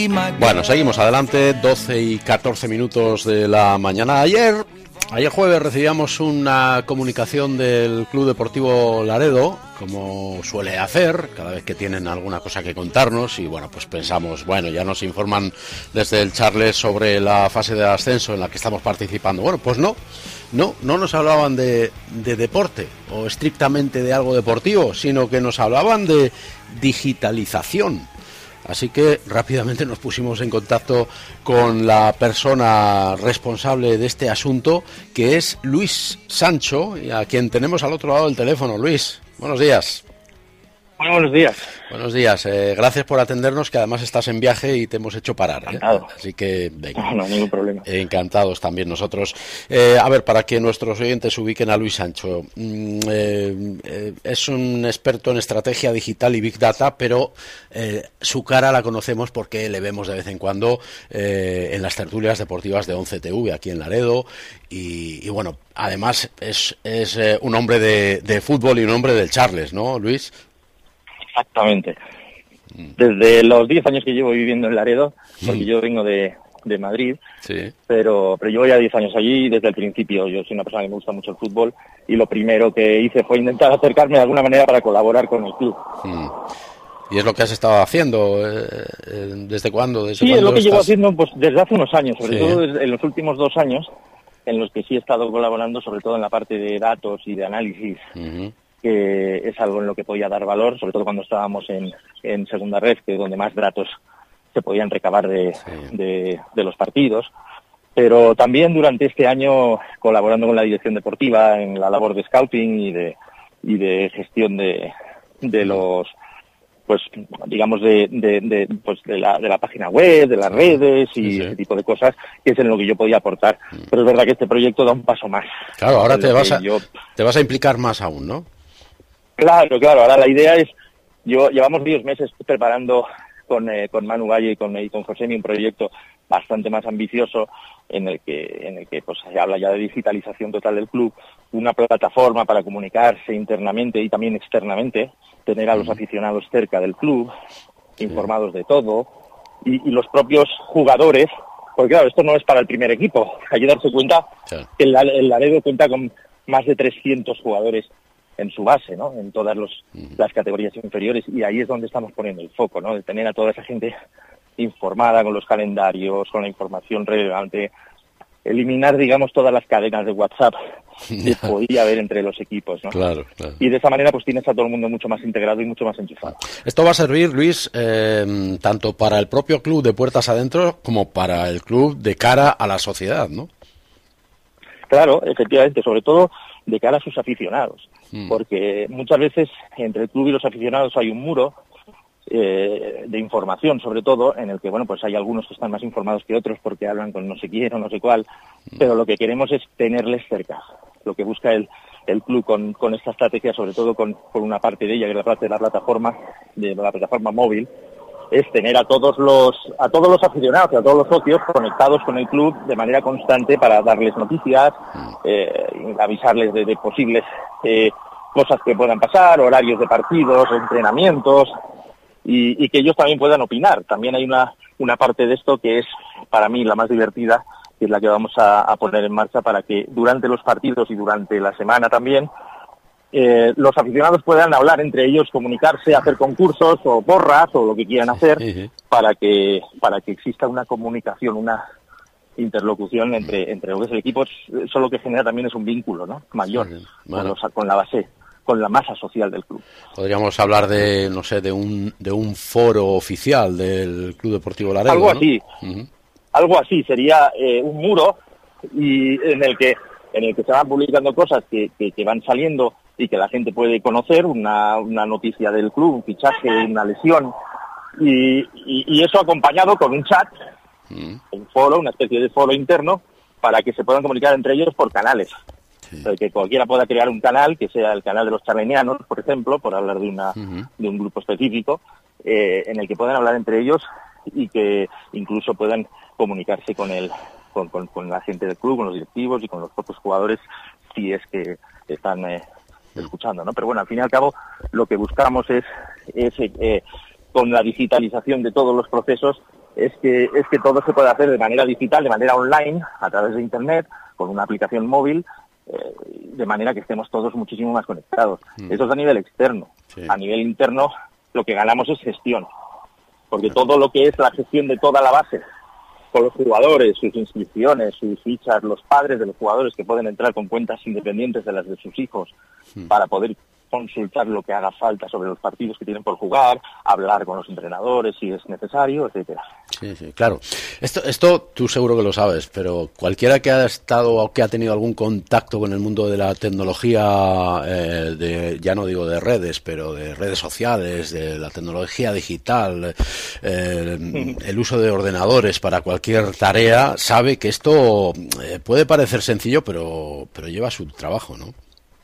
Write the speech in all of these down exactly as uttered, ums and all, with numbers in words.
Bueno, seguimos adelante, doce y catorce minutos de la mañana. Ayer, ayer jueves recibíamos una comunicación del Club Deportivo Laredo, como suele hacer cada vez que tienen alguna cosa que contarnos, y bueno, pues pensamos, bueno, ya nos informan desde el Charles sobre la fase de ascenso en la que estamos participando. Bueno, pues no, no, no nos hablaban de, de deporte o estrictamente de algo deportivo, sino que nos hablaban de digitalización. Así que rápidamente nos pusimos en contacto con la persona responsable de este asunto, que es Luis Sancho, a quien tenemos al otro lado del teléfono. Luis, buenos días. Muy buenos días. Buenos días, eh, gracias por atendernos, que además estás en viaje y te hemos hecho parar. Encantado. ¿eh? Así que, venga. No, no, ningún problema. Eh, encantados también nosotros. Eh, a ver, para que nuestros oyentes ubiquen a Luis Sancho, mm, eh, eh, es un experto en estrategia digital y Big Data, pero eh, su cara la conocemos porque le vemos de vez en cuando eh, en las tertulias deportivas de once T V aquí en Laredo, y, y bueno, además es, es eh, un hombre de, de fútbol y un hombre del Charles, ¿no, Luis? Exactamente. Desde los diez años que llevo viviendo en Laredo, porque yo vengo de, de Madrid, sí. pero, pero llevo ya diez años allí desde el principio. Yo soy una persona que me gusta mucho el fútbol y lo primero que hice fue intentar acercarme de alguna manera para colaborar con el club. Mm. ¿Y es lo que has estado haciendo? Eh, eh, ¿Desde cuándo? ¿Desde sí, cuándo es lo que estás? llevo haciendo pues, desde hace unos años, sobre sí. todo desde, en los últimos dos años, en los que sí he estado colaborando, sobre todo en la parte de datos y de análisis. Uh-huh. Que es algo en lo que podía dar valor, sobre todo cuando estábamos en, en segunda red, que es donde más datos se podían recabar de, sí. de, de los partidos. Pero también durante este año colaborando con la dirección deportiva en la labor de scouting y de, y de gestión de, de los, pues digamos, de, de, de, pues de, la, de la página web, de las sí. redes y sí, sí. ese tipo de cosas, que es en lo que yo podía aportar. Pero es verdad que este proyecto da un paso más. Claro, ahora te vas, a, yo... te vas a implicar más aún, ¿no? Claro, claro. Ahora la idea es, yo llevamos diez meses preparando con, eh, con Manu Valle y con, y con Josemi un proyecto bastante más ambicioso en el que, en el que pues se habla ya de digitalización total del club, una plataforma para comunicarse internamente y también externamente, tener a los aficionados cerca del club, sí. informados de todo, y, y los propios jugadores, porque claro, esto no es para el primer equipo, hay que darse cuenta sí. que el, el Laredo cuenta con más de trescientos jugadores en su base, ¿no? En todas los, uh-huh. las categorías inferiores, y ahí es donde estamos poniendo el foco, ¿no? De tener a toda esa gente informada con los calendarios, con la información relevante, eliminar, digamos, todas las cadenas de WhatsApp que podía haber entre los equipos, ¿no? Claro, claro. Y de esa manera pues tienes a todo el mundo mucho más integrado y mucho más enchufado. Esto va a servir, Luis, eh, tanto para el propio club de puertas adentro como para el club de cara a la sociedad, ¿no? Claro, efectivamente, sobre todo de cara a sus aficionados, mm. porque muchas veces entre el club y los aficionados hay un muro eh, de información, sobre todo, en el que, bueno, pues hay algunos que están más informados que otros porque hablan con no sé quién o no sé cuál, mm. pero lo que queremos es tenerles cerca. Lo que busca el, el club con, con esta estrategia, sobre todo con, con una parte de ella, que es la parte de la plataforma, de la plataforma móvil, es tener a todos los a todos los aficionados y a todos los socios conectados con el club de manera constante para darles noticias, eh, avisarles de, de posibles eh, cosas que puedan pasar, horarios de partidos, entrenamientos, y, y que ellos también puedan opinar. También hay una, una parte de esto que es para mí la más divertida, que es la que vamos a, a poner en marcha para que durante los partidos y durante la semana también Eh, los aficionados puedan hablar entre ellos, comunicarse, hacer concursos o porras o lo que quieran hacer uh-huh. para que para que exista una comunicación, una interlocución entre entre lo que es el equipo. Eso lo que genera también es un vínculo, ¿no? mayor uh-huh. bueno. con, los, con la base, con la masa social del club. Podríamos hablar de, no sé, de un de un foro oficial del Club Deportivo Laredo, algo ¿no? así, uh-huh. algo así sería eh, un muro y en el que en el que se van publicando cosas que, que, que van saliendo y que la gente puede conocer, una, una noticia del club, un fichaje, una lesión, y, y, y eso acompañado con un chat, mm. un foro, una especie de foro interno, para que se puedan comunicar entre ellos por canales. Sí. O sea, que cualquiera pueda crear un canal, que sea el canal de los charlenianos, por ejemplo, por hablar de, una, uh-huh. de un grupo específico, eh, en el que puedan hablar entre ellos y que incluso puedan comunicarse con el con, con, con la gente del club, con los directivos y con los propios jugadores, si es que están eh, escuchando, ¿no? Pero bueno, al fin y al cabo, lo que buscamos es, es eh, con la digitalización de todos los procesos, es que es que todo se puede hacer de manera digital, de manera online, a través de Internet, con una aplicación móvil, eh, de manera que estemos todos muchísimo más conectados. Mm. Eso es a nivel externo. Sí. A nivel interno, lo que ganamos es gestión, porque claro. todo lo que es la gestión de toda la base, con los jugadores, sus inscripciones, sus fichas, los padres de los jugadores que pueden entrar con cuentas independientes de las de sus hijos mm. para poder consultar lo que haga falta sobre los partidos que tienen por jugar, hablar con los entrenadores si es necesario, etcétera. Sí, sí, claro. Esto, esto tú seguro que lo sabes, pero cualquiera que ha estado o que ha tenido algún contacto con el mundo de la tecnología, eh, de, ya no digo de redes, pero de redes sociales, de la tecnología digital, eh, el uso de ordenadores para cualquier tarea, sabe que esto eh, puede parecer sencillo, pero, pero lleva su trabajo, ¿no?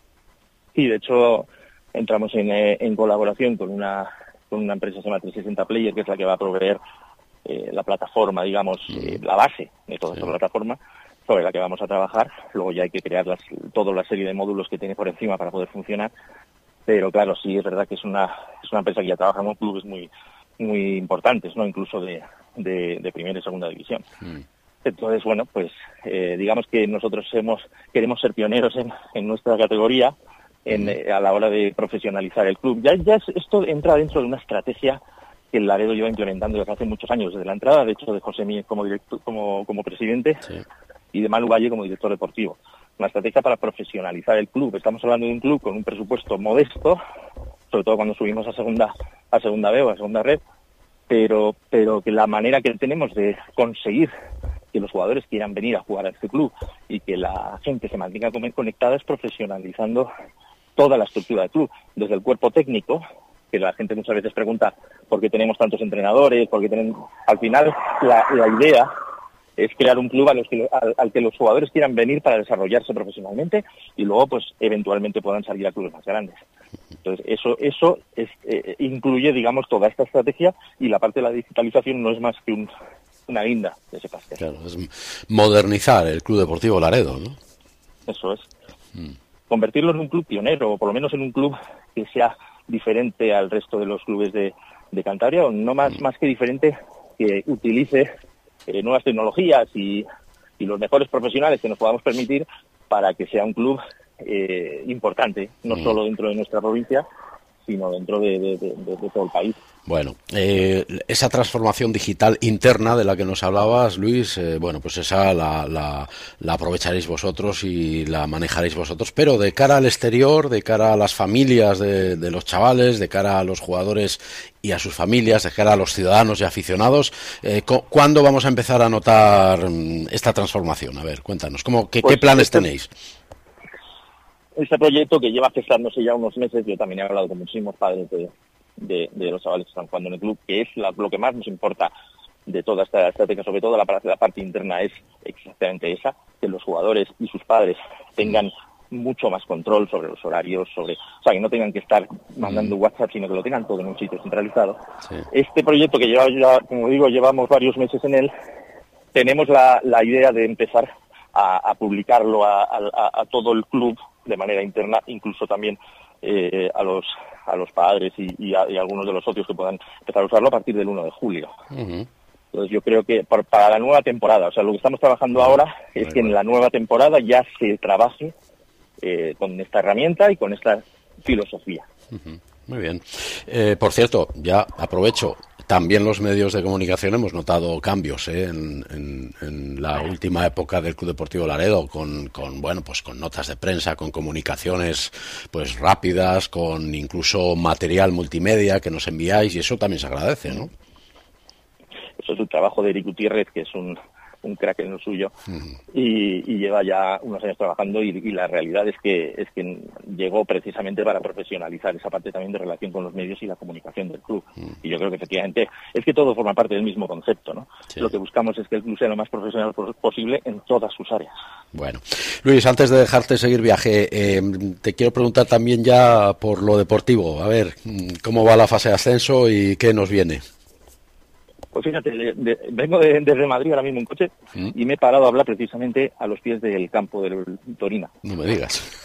Sí, de hecho, entramos en, eh, en colaboración con una con una empresa que se llama trescientos sesenta Player, que es la que va a proveer eh, la plataforma, digamos, eh, la base de toda sí. esta plataforma sobre la que vamos a trabajar. Luego ya hay que crear las, toda la serie de módulos que tiene por encima para poder funcionar. Pero claro, sí es verdad que es una es una empresa que ya trabaja en clubes muy muy importantes, no incluso de, de, de primera y segunda división. Mm. Entonces, bueno, pues eh, digamos que nosotros hemos queremos ser pioneros en, en nuestra categoría. En, eh, a la hora de profesionalizar el club. Ya, ya es, esto entra dentro de una estrategia que el Laredo lleva implementando desde hace muchos años, desde la entrada, de hecho, de José Mí como, director, como, como presidente sí. y de Manu Valle como director deportivo. Una estrategia para profesionalizar el club. Estamos hablando de un club con un presupuesto modesto, sobre todo cuando subimos a segunda a segunda B o a segunda red, pero, pero que la manera que tenemos de conseguir que los jugadores quieran venir a jugar a este club y que la gente se mantenga conectada es profesionalizando toda la estructura del club, desde el cuerpo técnico, que la gente muchas veces pregunta por qué tenemos tantos entrenadores, por qué tenemos... Al final, la, la idea es crear un club a los que, al, al que los jugadores quieran venir para desarrollarse profesionalmente y luego, pues, eventualmente puedan salir a clubes más grandes. Entonces, eso eso es, eh, incluye, digamos, toda esta estrategia, y la parte de la digitalización no es más que un, una guinda de ese pastel. Claro, es modernizar el Club Deportivo Laredo, ¿no? Eso es. Mm. Convertirlo en un club pionero, o por lo menos en un club que sea diferente al resto de los clubes de, de Cantabria, o no más, mm. más que diferente, que utilice eh, nuevas tecnologías y, y los mejores profesionales que nos podamos permitir para que sea un club eh, importante, no mm. solo dentro de nuestra provincia, sino dentro de, de, de, de todo el país. Bueno, eh, esa transformación digital interna de la que nos hablabas, Luis, eh, bueno, pues esa la, la, la aprovecharéis vosotros y la manejaréis vosotros, pero de cara al exterior, de cara a las familias de, de los chavales, de cara a los jugadores y a sus familias, de cara a los ciudadanos y aficionados, eh, ¿cuándo vamos a empezar a notar esta transformación? A ver, cuéntanos, ¿cómo, qué, pues, ¿qué planes este... tenéis? Este proyecto que lleva gestándose ya unos meses, yo también he hablado con muchísimos padres de, de, de los chavales que están jugando en el club, que es la, lo que más nos importa de toda esta estrategia, sobre todo la, la parte interna, es exactamente esa, que los jugadores y sus padres tengan mucho más control sobre los horarios, sobre, o sea, que no tengan que estar mandando WhatsApp, sino que lo tengan todo en un sitio centralizado. Sí. Este proyecto que lleva ya, como digo, llevamos varios meses en él, tenemos la, la idea de empezar a, a publicarlo a, a, a todo el club de manera interna, incluso también eh, a los a los padres y, y, a, y a algunos de los socios que puedan empezar a usarlo a partir del uno de julio. Uh-huh. Entonces yo creo que para, para la nueva temporada, o sea, lo que estamos trabajando ahora es Muy que bueno. en la nueva temporada ya se trabaje eh, con esta herramienta y con esta filosofía. Uh-huh. Muy bien. Eh, por cierto, ya aprovecho, también los medios de comunicación hemos notado cambios ¿eh? en, en, en la última época del Club Deportivo Laredo, con, con bueno, pues con notas de prensa, con comunicaciones pues rápidas, con incluso material multimedia que nos enviáis, y eso también se agradece, ¿no? Eso es el trabajo de Eric Gutiérrez, que es un un crack en lo suyo, uh-huh. y, y lleva ya unos años trabajando, y, y la realidad es que es que llegó precisamente para profesionalizar esa parte también de relación con los medios y la comunicación del club. Uh-huh. Y yo creo que efectivamente es que todo forma parte del mismo concepto, ¿no? Sí. Lo que buscamos es que el club sea lo más profesional posible en todas sus áreas. Bueno, Luis, antes de dejarte seguir viaje, eh, te quiero preguntar también ya por lo deportivo. A ver, ¿cómo va la fase de ascenso y qué nos viene? Pues fíjate, de, de, vengo de, desde Madrid ahora mismo en coche ¿Mm? y me he parado a hablar precisamente a los pies del campo del Torina. No me digas.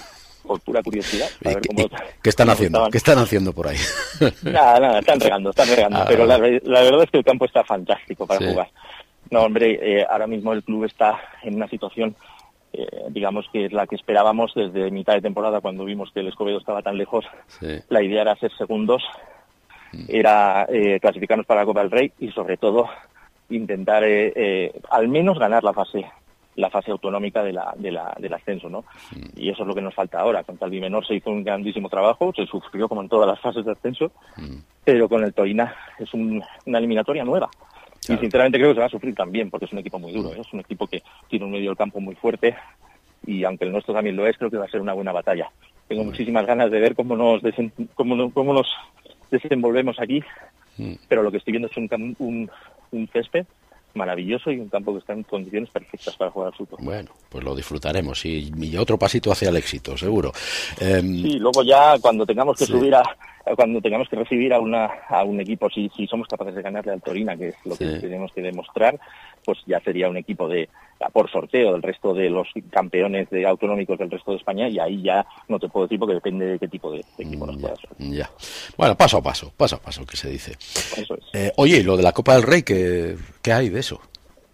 por pura curiosidad. A ver cómo, ¿Qué están haciendo? Estaban. ¿Qué están haciendo por ahí? Nada, nada, están regando, están regando. Ah, pero la, la verdad es que el campo está fantástico para sí. jugar. No, hombre, eh, ahora mismo el club está en una situación, eh, digamos que es la que esperábamos desde mitad de temporada, cuando vimos que el Escobedo estaba tan lejos. Sí. La idea era ser segundos, mm. era eh, clasificarnos para la Copa del Rey y sobre todo intentar eh, eh, al menos ganar la fase la fase autonómica de la, de la, del ascenso, ¿no? Mm. Y eso es lo que nos falta ahora. Con Talvi Menor se hizo un grandísimo trabajo, se sufrió como en todas las fases de ascenso, mm. pero con el Torina es un, una eliminatoria nueva. Claro. Y sinceramente creo que se va a sufrir también, porque es un equipo muy duro, ¿eh? Es un equipo que tiene un medio del campo muy fuerte, y aunque el nuestro también lo es, creo que va a ser una buena batalla. Tengo mm. muchísimas ganas de ver cómo nos, desen, cómo, nos, cómo nos desenvolvemos aquí, mm. pero lo que estoy viendo es un, un, un césped maravilloso y un campo que está en condiciones perfectas para jugar al fútbol. Bueno, pues lo disfrutaremos y, y otro pasito hacia el éxito, seguro. Eh, sí, luego ya cuando tengamos que sí. subir a, cuando tengamos que recibir a una a un equipo, si, si somos capaces de ganarle al Torina, que es lo sí. que tenemos que demostrar, pues ya sería un equipo de por sorteo del resto de los campeones de autonómicos del resto de España, y ahí ya no te puedo decir porque depende de qué tipo de, de equipo nos pueda ser. Ya. Bueno, paso a paso, paso a paso, que se dice. Eso es. Eh, oye, ¿y lo de la Copa del Rey, qué, qué hay de eso?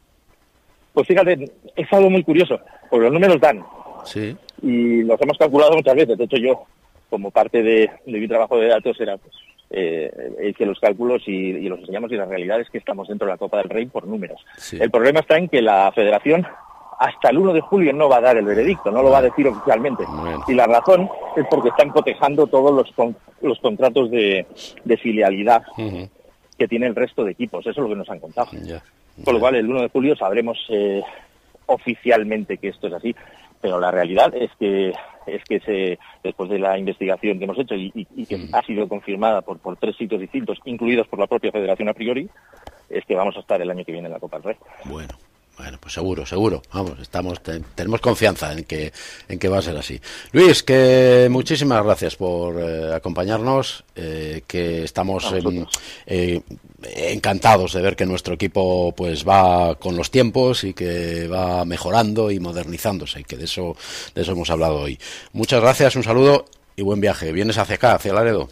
Pues fíjate, es algo muy curioso, porque los números dan. Sí. Y los hemos calculado muchas veces. De hecho, yo, como parte de, de mi trabajo de datos, era pues, eh, hice los cálculos y, y los enseñamos, y la realidad es que estamos dentro de la Copa del Rey por números. Sí. El problema está en que la Federación hasta el uno de julio no va a dar el veredicto, no lo va a decir oficialmente. Bueno. Y la razón es porque están cotejando todos los, con, los contratos de, de filialidad uh-huh. que tiene el resto de equipos. Eso es lo que nos han contado. Yeah. Con lo cual, el uno de julio sabremos eh, oficialmente que esto es así, pero la realidad es que es que se, después de la investigación que hemos hecho y, y, y que mm. ha sido confirmada por, por tres sitios distintos, incluidos por la propia Federación a priori, es que vamos a estar el año que viene en la Copa del Rey. Bueno. Bueno, pues seguro, seguro. Vamos, estamos, te, tenemos confianza en que, en que va a ser así. Luis, que muchísimas gracias por eh, acompañarnos, eh, que estamos en, eh, encantados de ver que nuestro equipo pues va con los tiempos y que va mejorando y modernizándose, y que de eso, de eso hemos hablado hoy. Muchas gracias, un saludo y buen viaje. ¿Vienes hacia acá, hacia Laredo?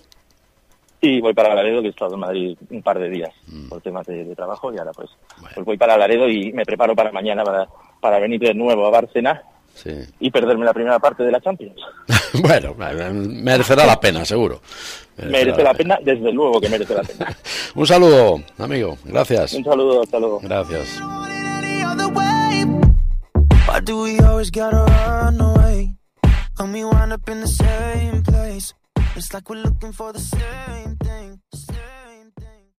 Sí, voy para Laredo, que he estado en Madrid un par de días mm. por temas de, de trabajo, y ahora pues, bueno. pues voy para Laredo y me preparo para mañana para, para venir de nuevo a Bárcena sí. y perderme la primera parte de la Champions. Bueno, merecerá la pena, seguro. Merecerá merece la pena. pena, desde luego que merece la pena. Un saludo, amigo, gracias. Un saludo, hasta luego. Gracias. And we wind up in the same place. It's like we're looking for the same thing.